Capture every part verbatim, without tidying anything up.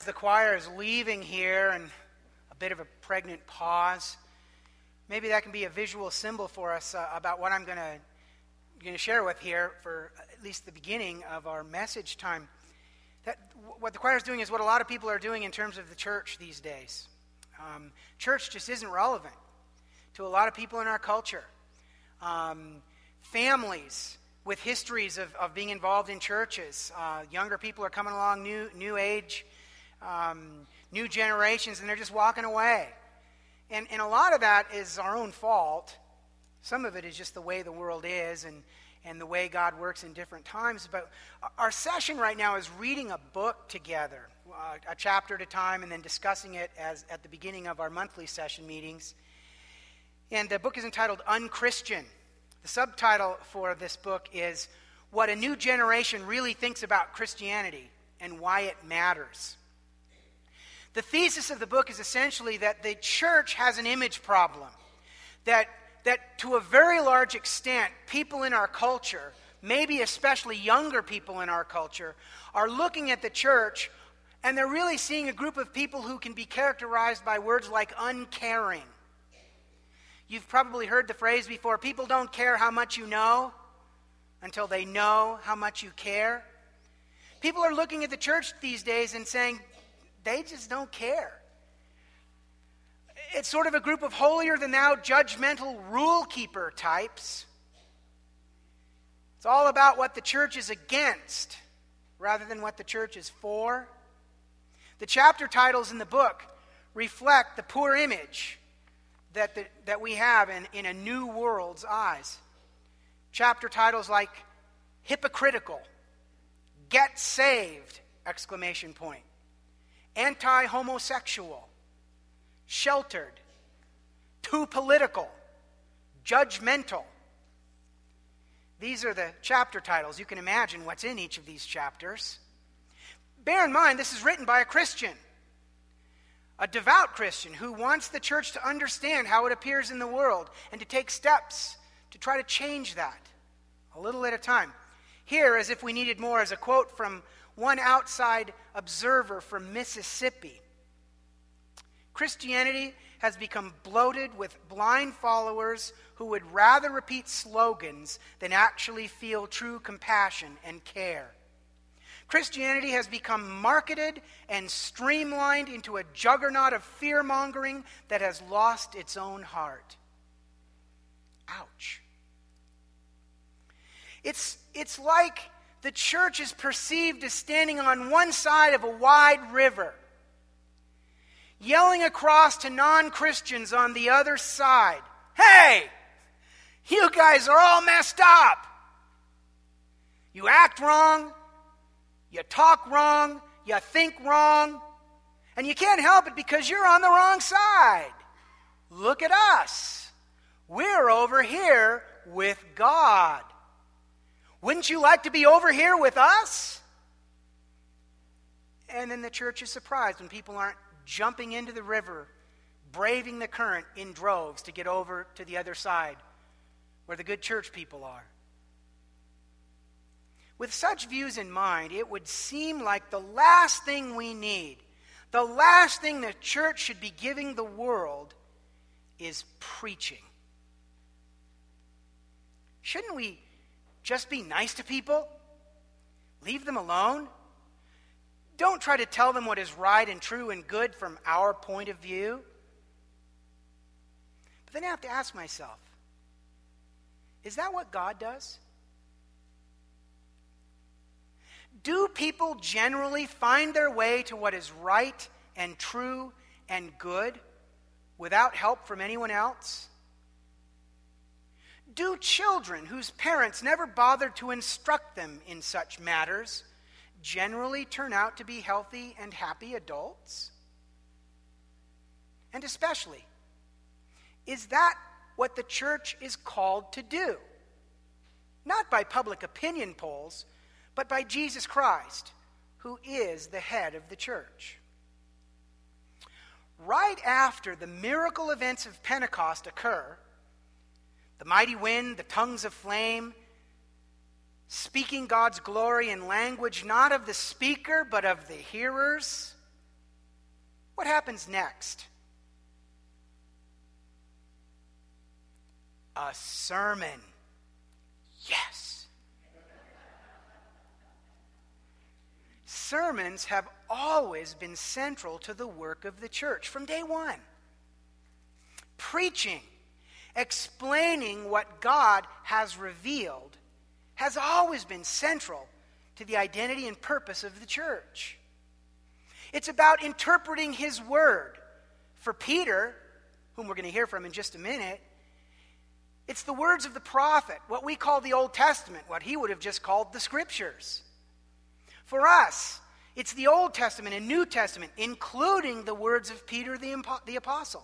the choir is leaving here and a bit of a pregnant pause, maybe that can be a visual symbol for us uh, about what I'm going to going to share with here for at least the beginning of our message time. That what the choir is doing is what a lot of people are doing in terms of the church these days. Um, church just isn't relevant to a lot of people in our culture. Um, families with histories of, of being involved in churches. Uh, younger people are coming along, new new age, um, new generations, and they're just walking away. And, and a lot of that is our own fault. Some of it is just the way the world is and, and the way God works in different times. But our session right now is reading a book together, uh, a chapter at a time, and then discussing it as at the beginning of our monthly session meetings. And the book is entitled Unchristian. The subtitle for this book is What a New Generation Really Thinks About Christianity and Why It Matters. The thesis of the book is essentially that the church has an image problem. That, that to a very large extent, people in our culture, maybe especially younger people in our culture, are looking at the church and they're really seeing a group of people who can be characterized by words like uncaring. You've probably heard the phrase before, people don't care how much you know until they know how much you care. People are looking at the church these days and saying, they just don't care. It's sort of a group of holier-than-thou, judgmental rule keeper types. It's all about what the church is against rather than what the church is for. The chapter titles in the book reflect the poor image that the, that we have in, in a new world's eyes. Chapter titles like hypocritical, get saved, exclamation point, anti-homosexual, sheltered, too political, judgmental. These are the chapter titles. You can imagine what's in each of these chapters. Bear in mind, this is written by a Christian. A devout Christian who wants the church to understand how it appears in the world and to take steps to try to change that a little at a time. Here, as if we needed more, is a quote from one outside observer from Mississippi. Christianity has become bloated with blind followers who would rather repeat slogans than actually feel true compassion and care. Christianity has become marketed and streamlined into a juggernaut of fear-mongering that has lost its own heart. Ouch. It's, it's like the church is perceived as standing on one side of a wide river, yelling across to non-Christians on the other side, "Hey, you guys are all messed up. You act wrong. You talk wrong, you think wrong, and you can't help it because you're on the wrong side. Look at us. We're over here with God. Wouldn't you like to be over here with us?" And then the church is surprised when people aren't jumping into the river, braving the current in droves to get over to the other side where the good church people are. With such views in mind, it would seem like the last thing we need, the last thing the church should be giving the world is preaching. Shouldn't we just be nice to people? Leave them alone? Don't try to tell them what is right and true and good from our point of view. But then I have to ask myself, is that what God does? Do people generally find their way to what is right and true and good without help from anyone else? Do children whose parents never bothered to instruct them in such matters generally turn out to be healthy and happy adults? And especially, is that what the church is called to do? Not by public opinion polls, but by Jesus Christ, who is the head of the church. Right after the miracle events of Pentecost occur, the mighty wind, the tongues of flame, speaking God's glory in language not of the speaker, but of the hearers, what happens next? A sermon. Yes. Sermons have always been central to the work of the church from day one. Preaching, explaining what God has revealed, has always been central to the identity and purpose of the church. It's about interpreting his word. For Peter, whom we're going to hear from in just a minute, it's the words of the prophet, what we call the Old Testament, what he would have just called the Scriptures. For us, it's the Old Testament and New Testament, including the words of Peter the, the Apostle.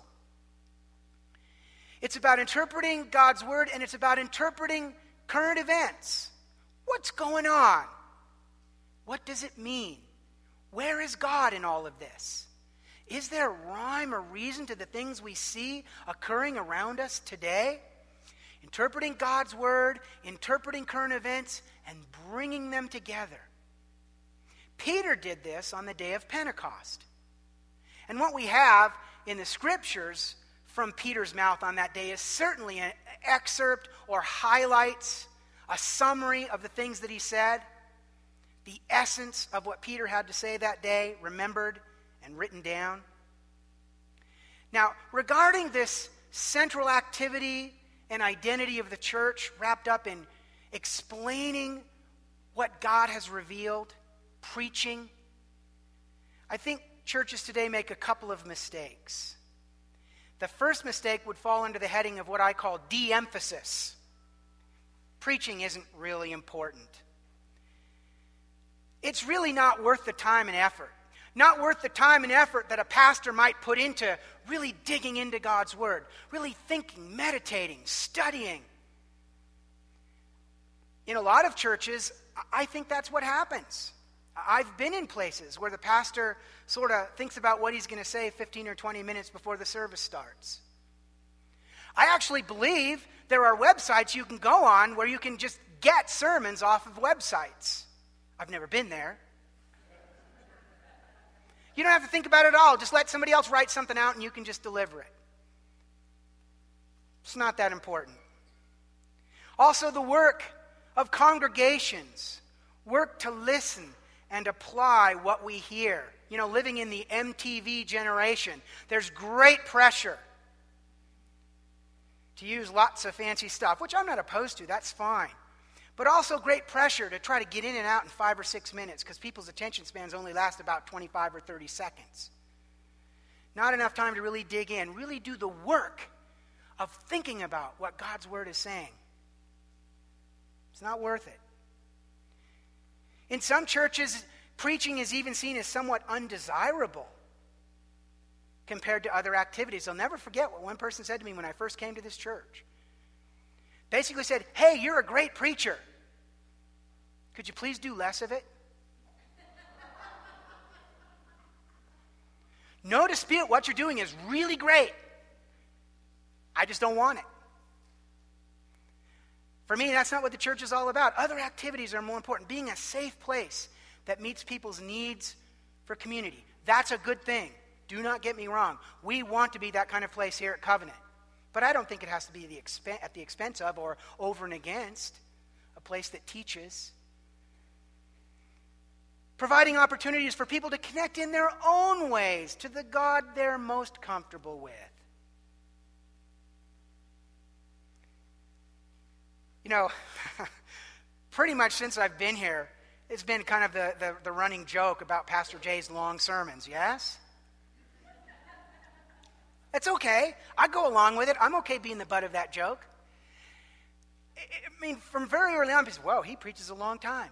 It's about interpreting God's word, and it's about interpreting current events. What's going on? What does it mean? Where is God in all of this? Is there rhyme or reason to the things we see occurring around us today? Interpreting God's word, interpreting current events, and bringing them together. Peter did this on the day of Pentecost. And what we have in the Scriptures from Peter's mouth on that day is certainly an excerpt or highlights, a summary of the things that he said, the essence of what Peter had to say that day, remembered and written down. Now, regarding this central activity and identity of the church wrapped up in explaining what God has revealed, preaching, I think churches today make a couple of mistakes. The first mistake would fall under the heading of what I call de-emphasis. Preaching isn't really important. It's really not worth the time and effort. Not worth the time and effort that a pastor might put into really digging into God's word, really thinking, meditating, studying. In a lot of churches, I think that's what happens. I've been in places where the pastor sort of thinks about what he's going to say fifteen or twenty minutes before the service starts. I actually believe there are websites you can go on where you can just get sermons off of websites. I've never been there. You don't have to think about it at all. Just let somebody else write something out and you can just deliver it. It's not that important. Also, the work of congregations, work to listen and apply what we hear. You know, living in the M T V generation, there's great pressure to use lots of fancy stuff, which I'm not opposed to, that's fine. But also great pressure to try to get in and out in five or six minutes because people's attention spans only last about twenty-five or thirty seconds. Not enough time to really dig in, really do the work of thinking about what God's word is saying. It's not worth it. In some churches, preaching is even seen as somewhat undesirable compared to other activities. I'll never forget what one person said to me when I first came to this church. Basically said, "Hey, you're a great preacher. Could you please do less of it?" No dispute, what you're doing is really great. I just don't want it. For me, that's not what the church is all about. Other activities are more important. Being a safe place that meets people's needs for community. That's a good thing. Do not get me wrong. We want to be that kind of place here at Covenant. But I don't think it has to be the expen- at the expense of or over and against a place that teaches. Providing opportunities for people to connect in their own ways to the God they're most comfortable with. You know, pretty much since I've been here, it's been kind of the, the, the running joke about Pastor Jay's long sermons, yes? It's okay. I go along with it. I'm okay being the butt of that joke. I mean, from very early on, people say, whoa, he preaches a long time.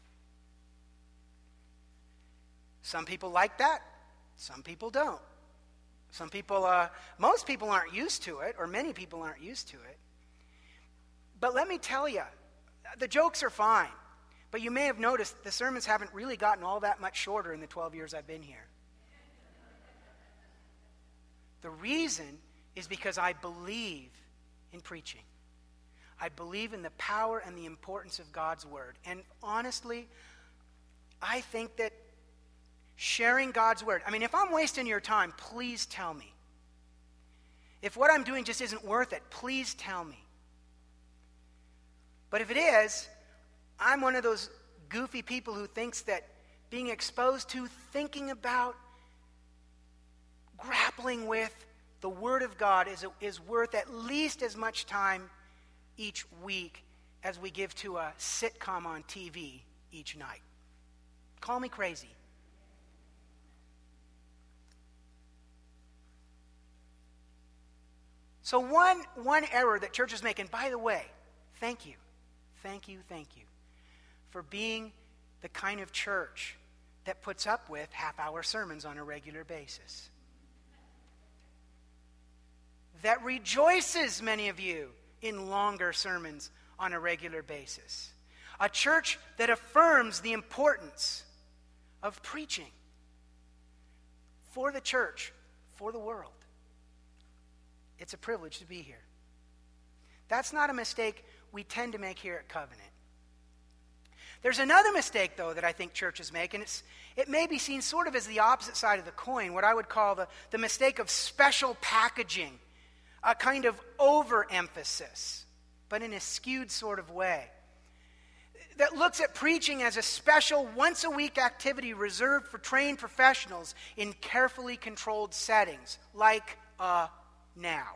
Some people like that. Some people don't. Some people, uh, most people aren't used to it, or many people aren't used to it. But let me tell you, the jokes are fine. But you may have noticed the sermons haven't really gotten all that much shorter in the twelve years I've been here. The reason is because I believe in preaching. I believe in the power and the importance of God's word. And honestly, I think that sharing God's word. I mean, if I'm wasting your time, please tell me. If what I'm doing just isn't worth it, please tell me. But if it is, I'm one of those goofy people who thinks that being exposed to, thinking about, grappling with the Word of God is, is worth at least as much time each week as we give to a sitcom on T V each night. Call me crazy. So one, one error that churches make, and by the way, thank you, thank you, thank you for being the kind of church that puts up with half-hour sermons on a regular basis. That rejoices, many of you, in longer sermons on a regular basis. A church that affirms the importance of preaching for the church, for the world. It's a privilege to be here. That's not a mistake we tend to make here at Covenant. There's another mistake, though, that I think churches make, and it's, it may be seen sort of as the opposite side of the coin, what I would call the, the mistake of special packaging, a kind of overemphasis, but in a skewed sort of way, that looks at preaching as a special once-a-week activity reserved for trained professionals in carefully controlled settings, like a now.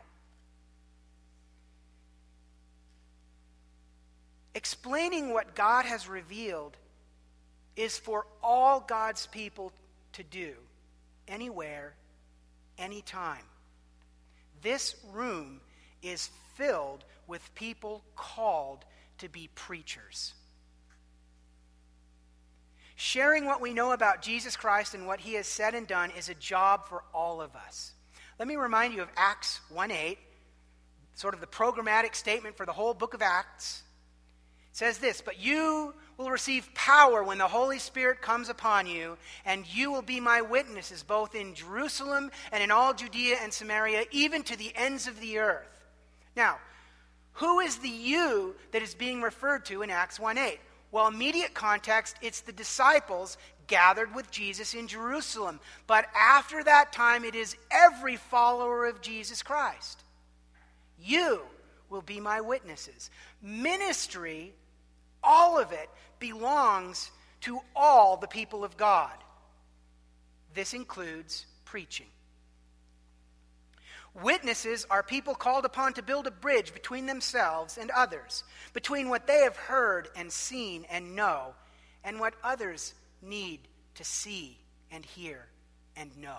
Explaining what God has revealed is for all God's people to do, anywhere, anytime. This room is filled with people called to be preachers. Sharing what we know about Jesus Christ and what he has said and done is a job for all of us. Let me remind you of Acts one eight, sort of the programmatic statement for the whole book of Acts. It says this, "But you will receive power when the Holy Spirit comes upon you, and you will be my witnesses both in Jerusalem and in all Judea and Samaria, even to the ends of the earth." Now, who is the you that is being referred to in Acts one eight? Well, immediate context, it's the disciples gathered with Jesus in Jerusalem. But after that time, it is every follower of Jesus Christ. You will be my witnesses. Ministry, all of it, belongs to all the people of God. This includes preaching. Witnesses are people called upon to build a bridge between themselves and others, between what they have heard and seen and know, and what others need to see and hear and know.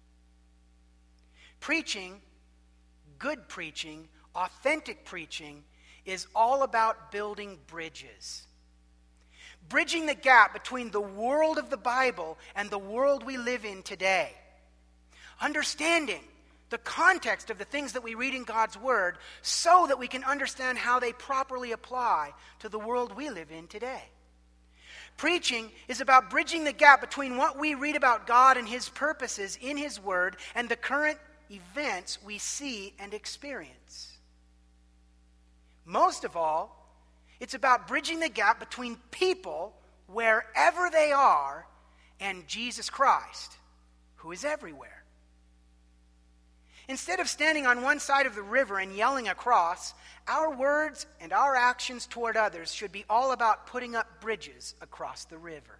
Preaching, good preaching, authentic preaching, is all about building bridges. Bridging the gap between the world of the Bible and the world we live in today. Understanding the context of the things that we read in God's Word so that we can understand how they properly apply to the world we live in today. Preaching is about bridging the gap between what we read about God and his purposes in his Word and the current events we see and experience. Most of all, it's about bridging the gap between people, wherever they are, and Jesus Christ, who is everywhere. Instead of standing on one side of the river and yelling across, our words and our actions toward others should be all about putting up bridges across the river.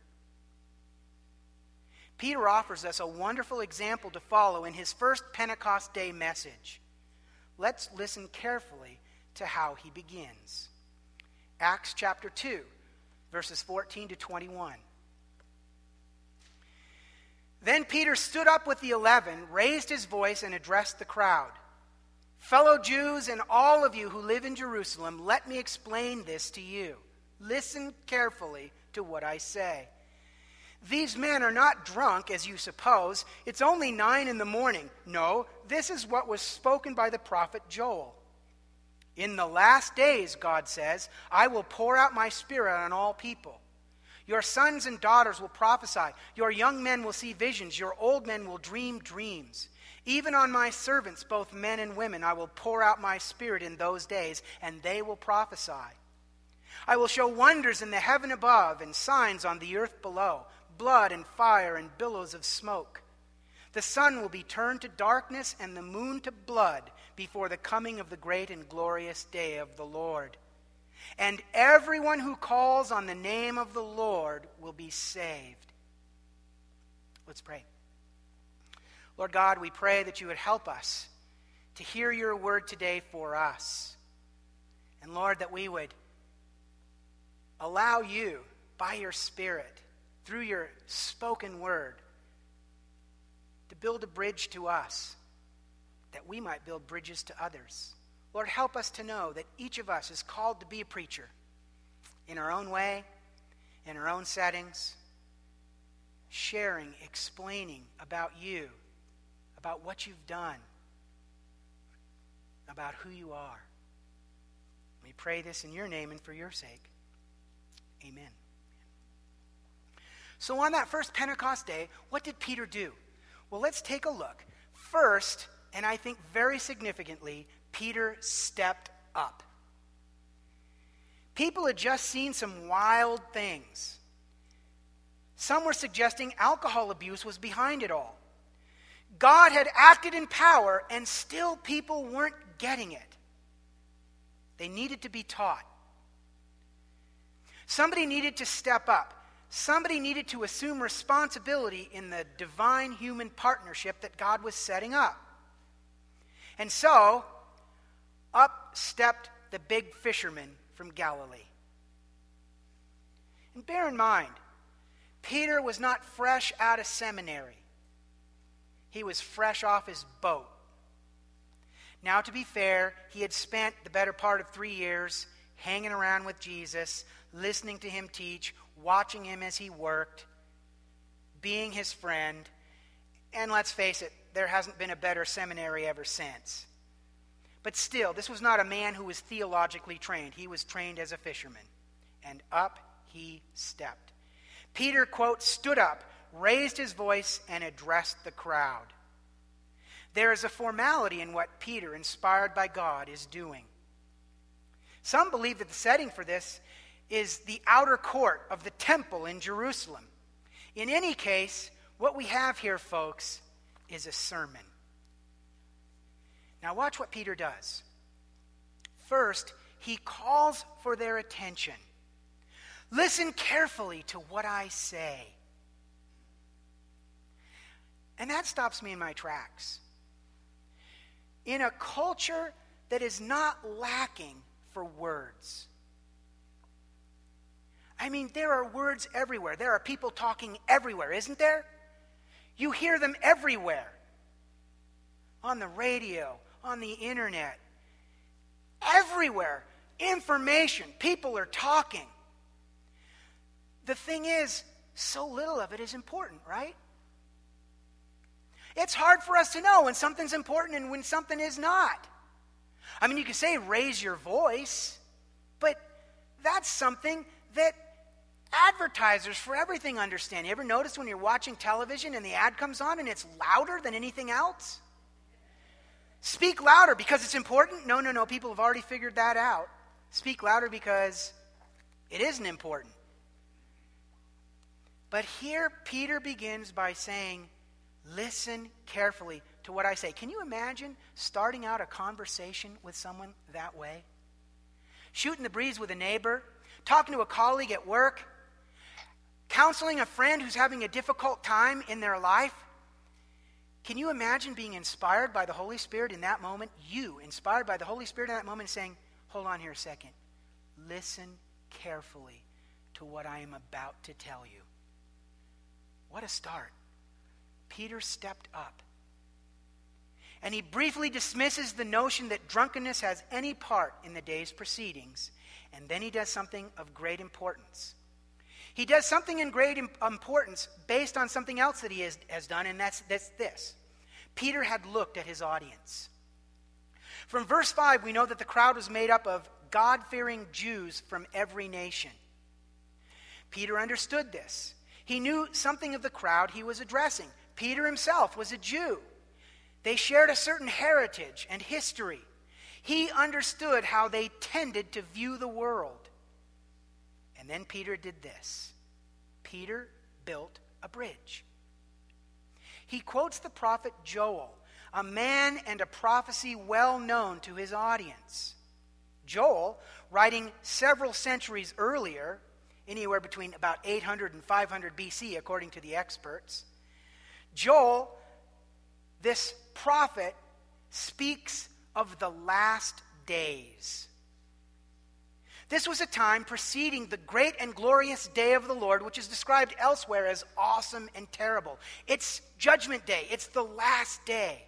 Peter offers us a wonderful example to follow in his first Pentecost Day message. Let's listen carefully to how he begins. Acts chapter two, verses fourteen to twenty-one. Then Peter stood up with the eleven, raised his voice, and addressed the crowd. "Fellow Jews and all of you who live in Jerusalem, let me explain this to you. Listen carefully to what I say. These men are not drunk, as you suppose. It's only nine in the morning. No, this is what was spoken by the prophet Joel. In the last days, God says, I will pour out my Spirit on all people. Your sons and daughters will prophesy. Your young men will see visions. Your old men will dream dreams. Even on my servants, both men and women, I will pour out my Spirit in those days, and they will prophesy. I will show wonders in the heaven above and signs on the earth below, blood and fire and billows of smoke. The sun will be turned to darkness and the moon to blood before the coming of the great and glorious day of the Lord. And everyone who calls on the name of the Lord will be saved." Let's pray. Lord God, we pray that you would help us to hear your word today for us. And Lord, that we would allow you, by your Spirit, through your spoken word, to build a bridge to us, that we might build bridges to others. Lord, help us to know that each of us is called to be a preacher in our own way, in our own settings, sharing, explaining about you, about what you've done, about who you are. We pray this in your name and for your sake. Amen. So on that first Pentecost day, what did Peter do? Well, let's take a look. First, and I think very significantly, Peter stepped up. People had just seen some wild things. Some were suggesting alcohol abuse was behind it all. God had acted in power, and still people weren't getting it. They needed to be taught. Somebody needed to step up. Somebody needed to assume responsibility in the divine human partnership that God was setting up. And so, up stepped the big fisherman from Galilee. And bear in mind, Peter was not fresh out of seminary. He was fresh off his boat. Now, to be fair, he had spent the better part of three years hanging around with Jesus, listening to him teach, watching him as he worked, being his friend. And let's face it, there hasn't been a better seminary ever since. But still, this was not a man who was theologically trained. He was trained as a fisherman. And up he stepped. Peter, quote, stood up, raised his voice, and addressed the crowd. There is a formality in what Peter, inspired by God, is doing. Some believe that the setting for this is the outer court of the temple in Jerusalem. In any case, what we have here, folks, is a sermon. Now watch what Peter does. First, he calls for their attention. Listen carefully to what I say. And that stops me in my tracks. In a culture that is not lacking for words. I mean, there are words everywhere. There are people talking everywhere, isn't there? You hear them everywhere. On the radio, on the internet. Everywhere. Information. People are talking. The thing is, so little of it is important, right? It's hard for us to know when something's important and when something is not. I mean, you can say raise your voice, but that's something that advertisers for everything understand. You ever notice when you're watching television and the ad comes on and it's louder than anything else? Speak louder because it's important? No, no, no. People have already figured that out. Speak louder because it isn't important. But here Peter begins by saying, listen carefully to what I say. Can you imagine starting out a conversation with someone that way? Shooting the breeze with a neighbor, talking to a colleague at work, counseling a friend who's having a difficult time in their life. Can you imagine being inspired by the Holy Spirit in that moment? You, inspired by the Holy Spirit in that moment, saying, hold on here a second. Listen carefully to what I am about to tell you. What a start. Peter stepped up. And he briefly dismisses the notion that drunkenness has any part in the day's proceedings. And then he does something of great importance. He does something in great importance based on something else that he has, has done, and that's, that's this. Peter had looked at his audience. From verse five, we know that the crowd was made up of God-fearing Jews from every nation. Peter understood this. He knew something of the crowd he was addressing. Peter himself was a Jew. They shared a certain heritage and history. He understood how they tended to view the world. And then Peter did this. Peter built a bridge. He quotes the prophet Joel, a man and a prophecy well known to his audience. Joel, writing several centuries earlier, anywhere between about eight hundred and five hundred B C, according to the experts, Joel, this prophet, speaks of the last days. This was a time preceding the great and glorious day of the Lord, which is described elsewhere as awesome and terrible. It's Judgment Day. It's the last day.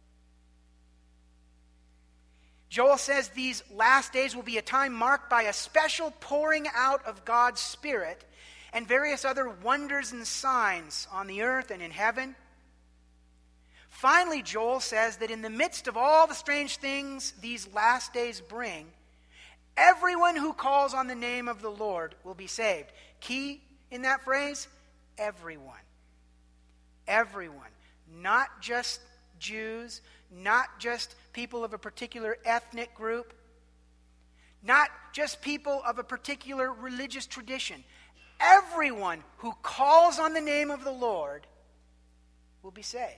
Joel says these last days will be a time marked by a special pouring out of God's Spirit and various other wonders and signs on the earth and in heaven. Finally, Joel says that in the midst of all the strange things these last days bring, everyone who calls on the name of the Lord will be saved. Key in that phrase, everyone. Everyone. Not just Jews, not just people of a particular ethnic group, not just people of a particular religious tradition. Everyone who calls on the name of the Lord will be saved.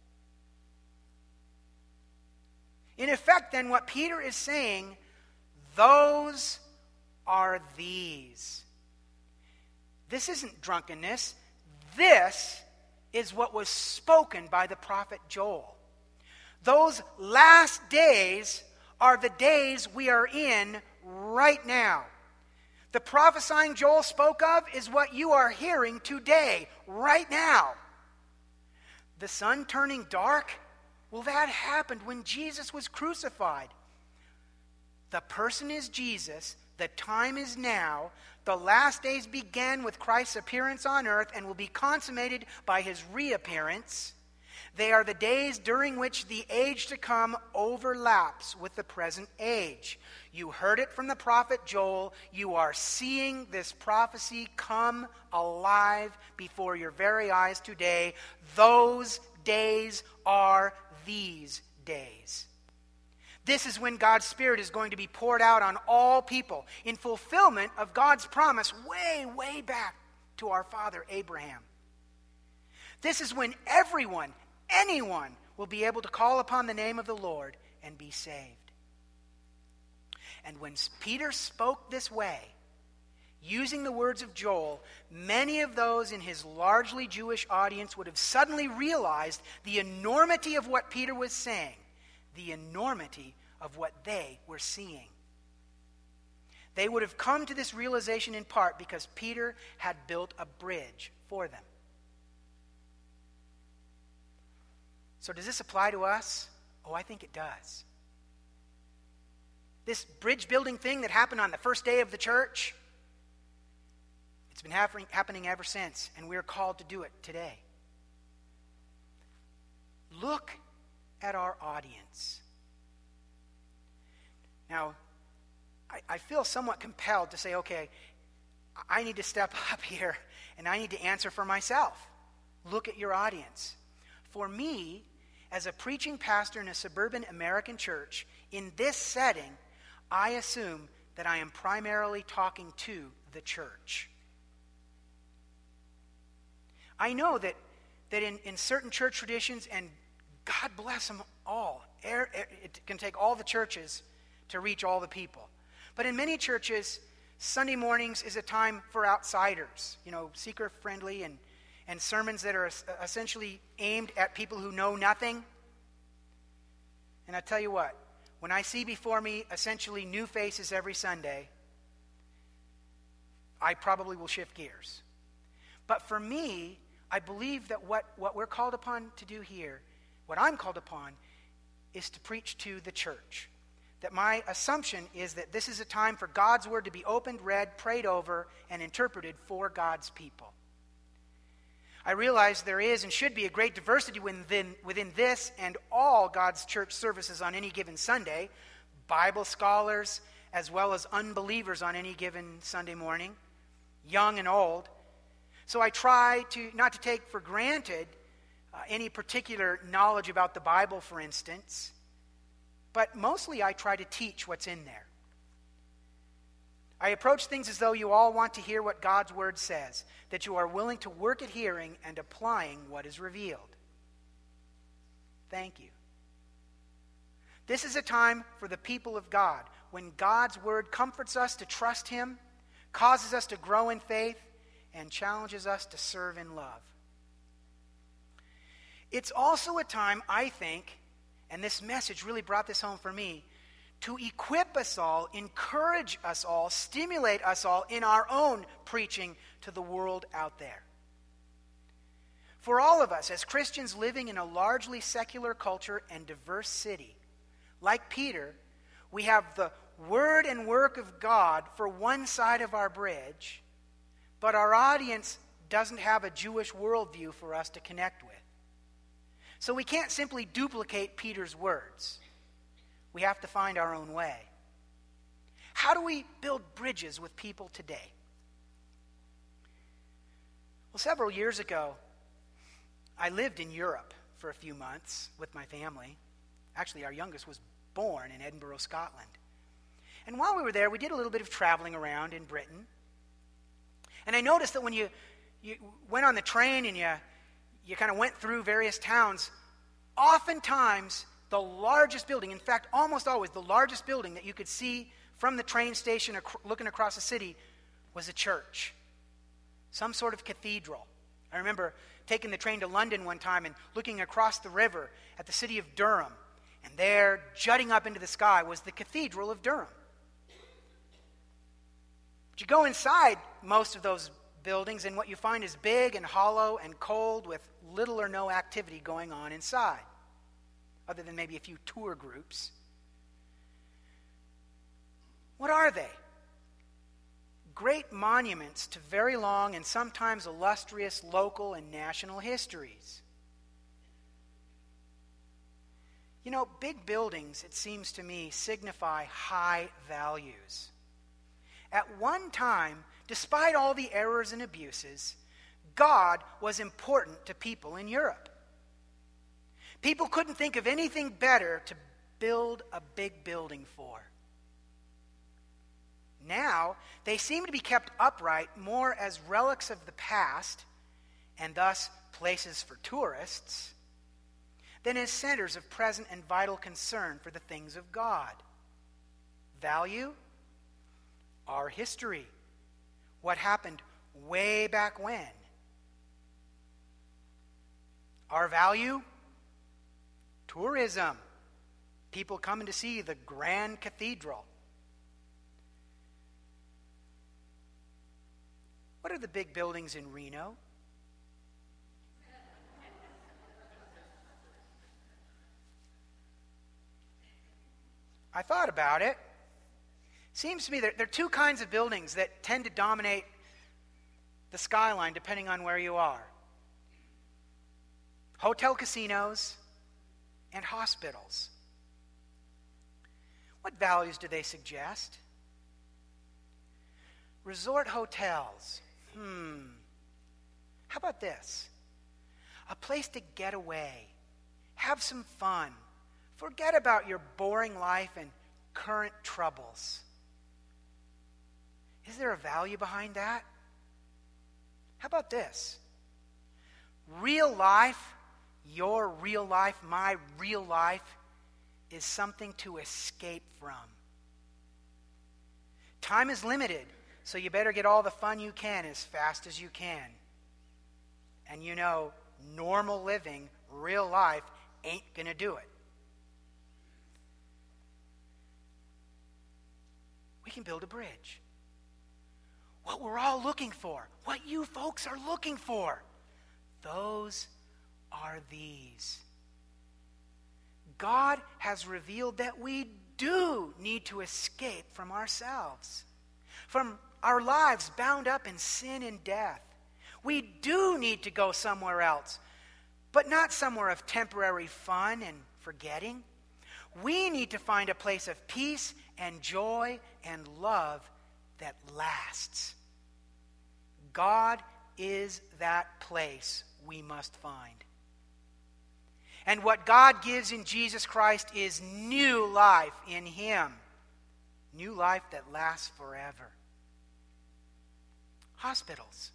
In effect, then, what Peter is saying, those are these. This isn't drunkenness. This is what was spoken by the prophet Joel. Those last days are the days we are in right now. The prophesying Joel spoke of is what you are hearing today, right now. The sun turning dark, well, that happened when Jesus was crucified. The person is Jesus. The time is now. The last days began with Christ's appearance on earth and will be consummated by his reappearance. They are the days during which the age to come overlaps with the present age. You heard it from the prophet Joel. You are seeing this prophecy come alive before your very eyes today. Those days are these days. This is when God's Spirit is going to be poured out on all people in fulfillment of God's promise way, way back to our father Abraham. This is when everyone, anyone, will be able to call upon the name of the Lord and be saved. And when Peter spoke this way, using the words of Joel, many of those in his largely Jewish audience would have suddenly realized the enormity of what Peter was saying, the enormity of what they were seeing. They would have come to this realization in part because Peter had built a bridge for them. So does this apply to us? Oh, I think it does. This bridge building thing that happened on the first day of the church, it's been happening, happening ever since, and we're called to do it today. Look at our audience. Now, I, I feel somewhat compelled to say, okay, I need to step up here, and I need to answer for myself. Look at your audience. For me, as a preaching pastor in a suburban American church, in this setting, I assume that I am primarily talking to the church. I know that, that in, in certain church traditions, and God bless them all, it can take all the churches to reach all the people. But in many churches, Sunday mornings is a time for outsiders, you know, seeker-friendly and, and sermons that are essentially aimed at people who know nothing. And I tell you what, when I see before me essentially new faces every Sunday, I probably will shift gears. But for me, I believe that what, what we're called upon to do here, what I'm called upon, is to preach to the church. That my assumption is that this is a time for God's word to be opened, read, prayed over, and interpreted for God's people. I realize there is and should be a great diversity within, within this and all God's church services on any given Sunday, Bible scholars as well as unbelievers on any given Sunday morning, young and old. So I try to not to take for granted uh, any particular knowledge about the Bible, for instance, but mostly I try to teach what's in there. I approach things as though you all want to hear what God's word says, that you are willing to work at hearing and applying what is revealed. Thank you. This is a time for the people of God, when God's word comforts us to trust him, causes us to grow in faith, and challenges us to serve in love. It's also a time, I think, and this message really brought this home for me, to equip us all, encourage us all, stimulate us all in our own preaching to the world out there. For all of us, as Christians living in a largely secular culture and diverse city, like Peter, we have the word and work of God for one side of our bridge, but our audience doesn't have a Jewish worldview for us to connect with. So we can't simply duplicate Peter's words. We have to find our own way. How do we build bridges with people today? Well, several years ago, I lived in Europe for a few months with my family. Actually, our youngest was born in Edinburgh, Scotland. And while we were there, we did a little bit of traveling around in Britain. And I noticed that when you, you went on the train and you, you kind of went through various towns, oftentimes the largest building, in fact, almost always the largest building that you could see from the train station ac- looking across the city was a church, some sort of cathedral. I remember taking the train to London one time and looking across the river at the city of Durham, and there, jutting up into the sky, was the Cathedral of Durham. But you go inside most of those buildings, and what you find is big and hollow and cold with little or no activity going on inside, other than maybe a few tour groups. What are they? Great monuments to very long and sometimes illustrious local and national histories. You know, big buildings, it seems to me, signify high values. At one time, despite all the errors and abuses, God was important to people in Europe. People couldn't think of anything better to build a big building for. Now, they seem to be kept upright more as relics of the past, and thus places for tourists, than as centers of present and vital concern for the things of God. Value? Our history. What happened way back when. Our value? Tourism. People coming to see the grand cathedral. What are the big buildings in Reno? I thought about it. Seems to me that there are two kinds of buildings that tend to dominate the skyline depending on where you are. Hotel casinos and hospitals. What values do they suggest? Resort hotels. Hmm. How about this? A place to get away, have some fun, forget about your boring life and current troubles. Is there a value behind that? How about this? Real life, your real life, my real life, is something to escape from. Time is limited, so you better get all the fun you can as fast as you can. And you know, normal living, real life, ain't going to do it. We can build a bridge. What we're all looking for, what you folks are looking for, those are these. God has revealed that we do need to escape from ourselves, from our lives bound up in sin and death. We do need to go somewhere else, but not somewhere of temporary fun and forgetting. We need to find a place of peace and joy and love that lasts. God is that place we must find. And what God gives in Jesus Christ is new life in Him. New life that lasts forever. hospitals.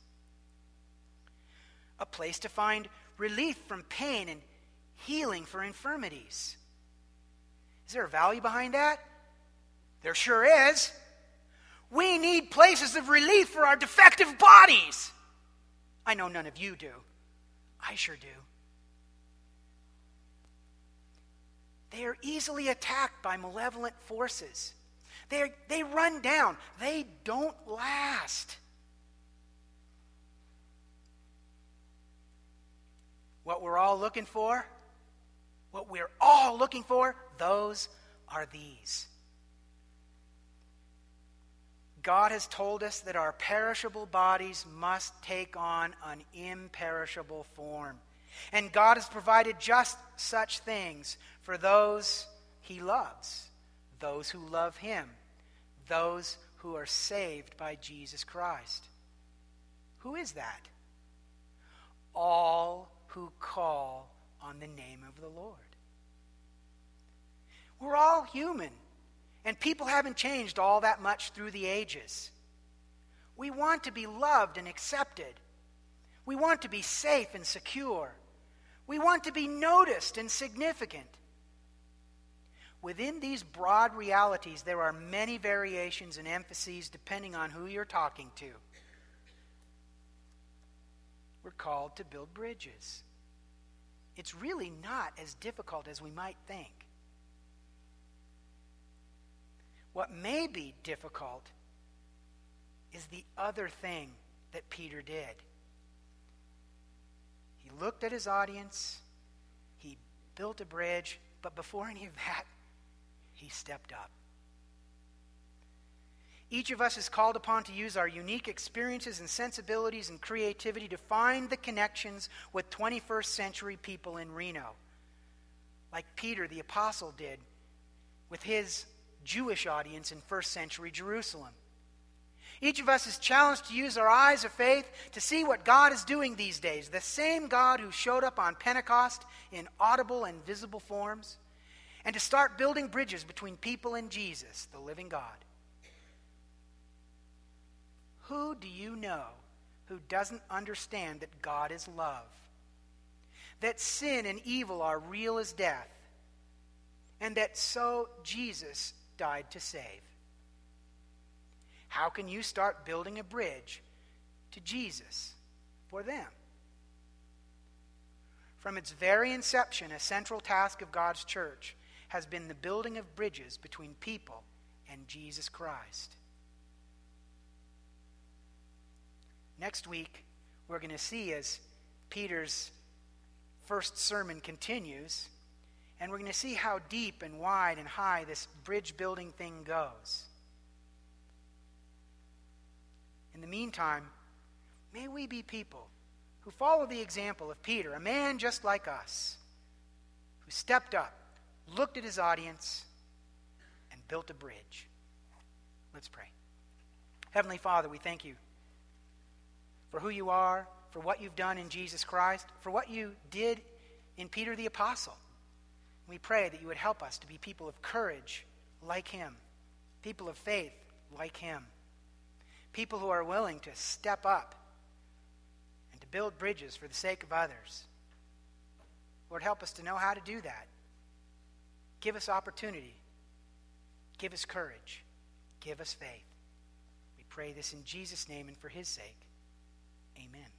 A place to find relief from pain and healing for infirmities. Is there a value behind that? There sure is. We need places of relief for our defective bodies. I know none of you do. I sure do. They are easily attacked by malevolent forces. They they run down. They don't last. What we're all looking for, what we're all looking for, those are these. God has told us that our perishable bodies must take on an imperishable form. And God has provided just such things for those he loves, those who love him, those who are saved by Jesus Christ. Who is that? All who call on the name of the Lord. We're all human, and people haven't changed all that much through the ages. We want to be loved and accepted. We want to be safe and secure. We want to be noticed and significant. Within these broad realities, there are many variations and emphases depending on who you're talking to. We're called to build bridges. It's really not as difficult as we might think. What may be difficult is the other thing that Peter did. He looked at his audience, he built a bridge, but before any of that, he stepped up. Each of us is called upon to use our unique experiences and sensibilities and creativity to find the connections with twenty-first century people in Reno, like Peter the apostle did with his Jewish audience in first century Jerusalem. Each of us is challenged to use our eyes of faith to see what God is doing these days. The same God who showed up on Pentecost in audible and visible forms, and to start building bridges between people and Jesus, the living God. Who do you know who doesn't understand that God is love? That sin and evil are real as death, and that so Jesus died to save? How can you start building a bridge to Jesus for them? From its very inception, a central task of God's church has been the building of bridges between people and Jesus Christ. Next week, we're going to see as Peter's first sermon continues, and we're going to see how deep and wide and high this bridge building thing goes. In the meantime, may we be people who follow the example of Peter, a man just like us, who stepped up, looked at his audience, and built a bridge. Let's pray. Heavenly Father, we thank you for who you are, for what you've done in Jesus Christ, for what you did in Peter the apostle. We pray that you would help us to be people of courage like him, people of faith like him, people who are willing to step up and to build bridges for the sake of others. Lord, help us to know how to do that. Give us opportunity. Give us courage. Give us faith. We pray this in Jesus' name and for his sake. Amen.